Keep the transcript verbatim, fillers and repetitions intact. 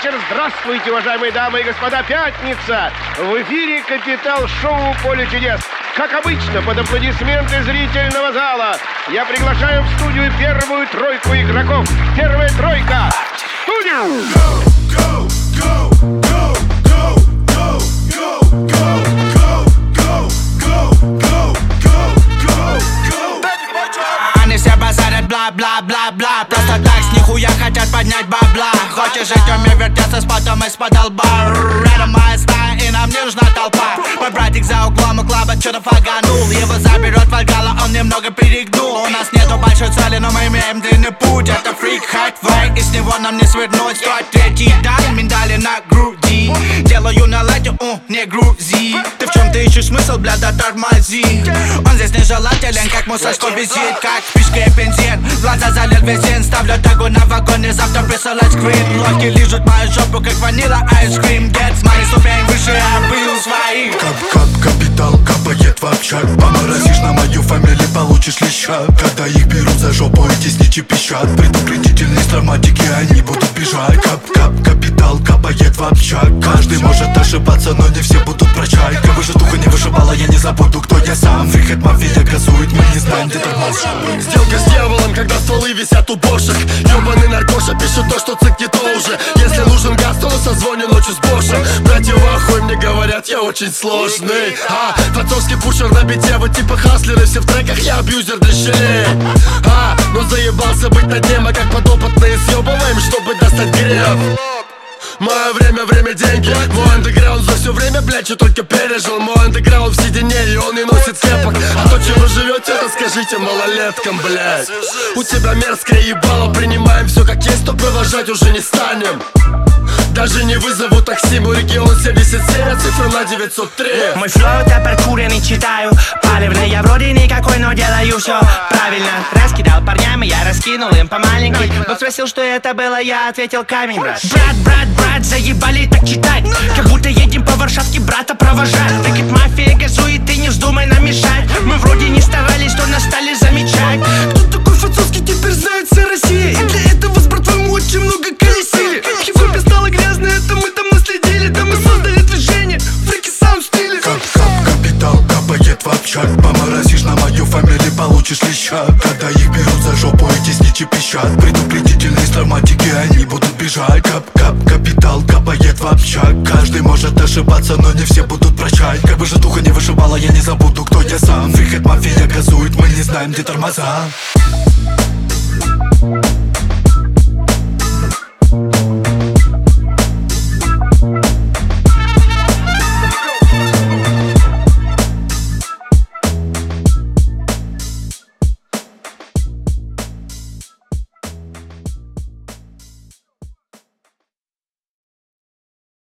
вечер. Здравствуйте, уважаемые дамы и господа. Пятница. В эфире Капитал-шоу «Поле чудес». Как обычно, под аплодисменты зрительного зала я приглашаю в студию первую тройку игроков. Первая тройка. Студию! Go, go, go, go, go, go, go, go, go, go, go, go, go, go. Они все базарят бла-бла-бла-бла. Просто так с нихуя хотят поднять бабла. Хочешь жить, уме вертеться с потом из-под лба. Это моя стая и нам не нужна толпа. Мой братик за углом у клаба что-то фаганул. Его заберет Вальгалла, он немного перегнул. У нас нету большой цели, но мы имеем длинный путь. Это фрик, хайт-вей, и с него нам не свернуть. Сто третий дан, миндали на груди. Делаю на лайте, у, не грузи. Ты в чем ты ищешь смысл, бля, да тормози. Он здесь нежелателен, как мусорской визит. Как спичка и бензин, в глаза залил бензин. Ставлю тагу на вагоне, завтра присылать скрин. Лодки лижут мою жопу, как ванила айскрим. Дед с моей ступень выше, я был своих. Кап-кап, капитал капает в общак. Поморозишь на мою фамилию, получишь леща. Когда их берут за жопу, эти сничи пищат. Предупредительные травматики, они будут бежать. Кап-кап, капитал капает в общак. Каждый может ошибаться, но не все будут прощать. Как бы же туха не вышибала, я не забуду, кто я сам. Фрикет мафия газует, мы не знаем, где тормоза. Сделка с дьяволом, когда стволы висят у бошек. Ёбаный наркоша пишет то, что цик не то уже. Если нужен газ, то на созвоне ночью с Бошем. Братья в ахуе мне говорят, я очень сложный. А, французский пушер на бите, вы типа хаслеры. Все в треках, я абьюзер для щелей. А, но заебался быть на дне, мы как подопытные съебываем, чтобы достать греб. Мое время, время, деньги. Мой андеграунд за все время, блядь, что только пережил. Мой андеграунд в седине, и он не носит кепок. А то, чем вы живете, расскажите малолеткам, блядь. У тебя мерзкое ебало, принимаем все как есть, то провожать уже не станем. Даже не вызову такси, мой регион семьдесят семь, а цифра на девятьсот три. Мой флоу это прокуренный, читаю палевный. Я вроде никакой, но делаю все правильно. Раскидал парням, и я раскинул им по маленькой. Бог спросил, что это было, я ответил камень, брат. Брат, брат, брат, заебали так читать. Как будто едем по Варшавке брата провожать. Рэкет мафия газует, ты не вздумай нам мешать. Мы вроде не старались, что нас стали замечать. Кто такой французский, теперь знает вся Россия. И для этого с братвой мы очень много колесили. В хип-хопе стало грязно, это мы там наследили. Да мы создали движение, фрики саунд стиле. Кап-кап, капитал капает в общак. Поморозишь на мою фамилию, получишь леща. Когда их берут за жопу, эти сничи пищат. Предупредительные травматики, они будут бежать. Кап-кап, капитал капает в общак. Каждый может ошибаться, но не все будут прощать. Как бы же туха не вышибала, я не забуду, кто я сам. Фрикет мафия газует, мы не знаем, где тормоза.